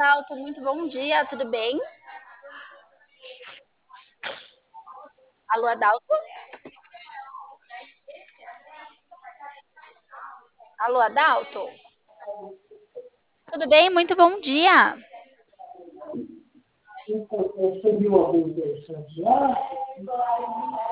Adalto, muito bom dia, tudo bem? Alô, Adalto? Alô, Adalto? Tudo bem? Muito bom dia. Então, você viu algum interessante lá?